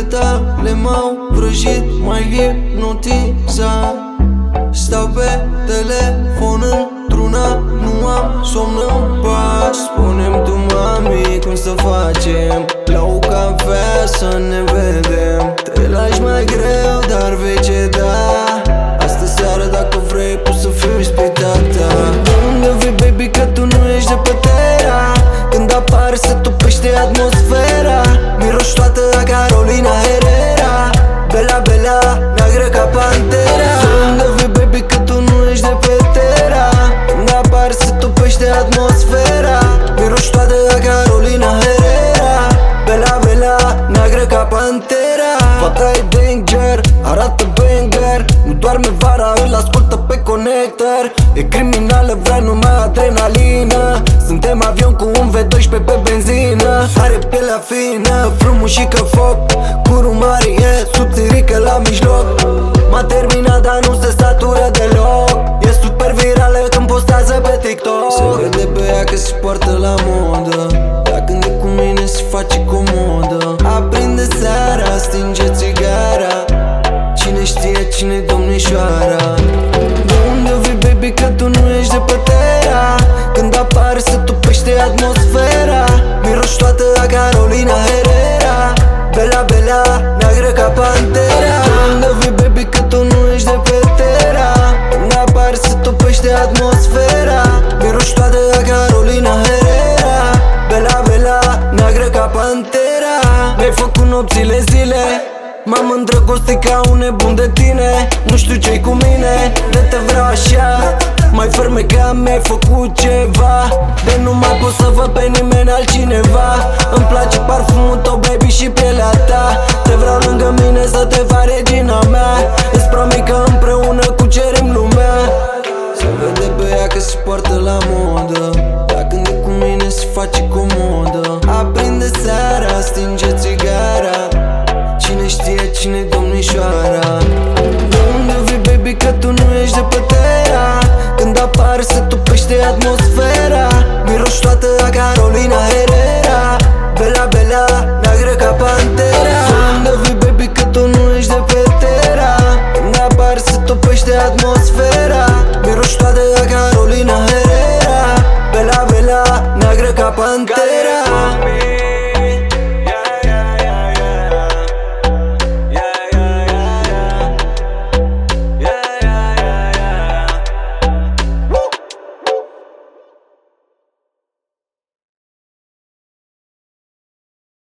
tale m-au vrăjit, mai hipnotizat. Stau pe telefon într-una, nu am somn în pas. Spune-mi tu, mami, cum să facem la o cafea să ne vedem. Te lași mai greu, dar vei ceda. Astă seară, dacă vrei, poți să fiu ispitata. De unde vii, baby, că tu nu ești de pe Terra? Când apare se topește atmosfera. Miroși toată a Carolina Herrera. Bella, bella, neagră ca Pantera. De unde vii, baby, că tu nu ești de pe Terra? Când apare se topește atmosfera. Miroși toată a Carolina Herrera. Bella, bella, neagră ca Pantera. Fata e danger, arată banger. Nu doarme vara, îl ascultă pe conector. E criminală, vrea numai adrenalină. Suntem avion cu un V12 pe benzină. Are pielea fină, frumușică foc. Curul mare e subțirică la mijloc. M-a terminat, dar nu se satură deloc. E super virală când postează pe TikTok. Se vede pe ea că se poartă la modă. Dar când e cu mine se face comodă. Aprinde seara, stinge țigara. Cine știe cine-i domnișoara? De unde vii, baby, că tu nu ești de pe Terra? Când apare se topește atmosfera. Miroși toată a Carolina Herrera. Bella, bella, neagră ca Pantera. De unde vii, baby, că tu nu ești de pe Terra? Când apare se topește atmosfera. Miroși toată a Carolina Herrera. Bella, bella, neagră ca Pantera. Mi-ai făcut nopțile zile. M-am îndrăgostit ca un nebun de tine. Nu știu ce-i cu mine, de te vreau așa. Mai fermecat, mi-ai făcut ceva. De nu mai pot să văd pe nimeni altcineva. Îmi place parfumul tău, baby, și pielea ta. Te vreau lângă mine să te fac regina mea. Îți promit că împreună cucerim lumea. Se vede pe ea că se poartă la modă. Dar când e cu mine se face comodă. Aprinde seara, stinge țigara. Cine știe cine-i domnișoara? De unde vii, baby, că tu nu ești de pe Terra? Când apare se topește atmosfera. Miroși toată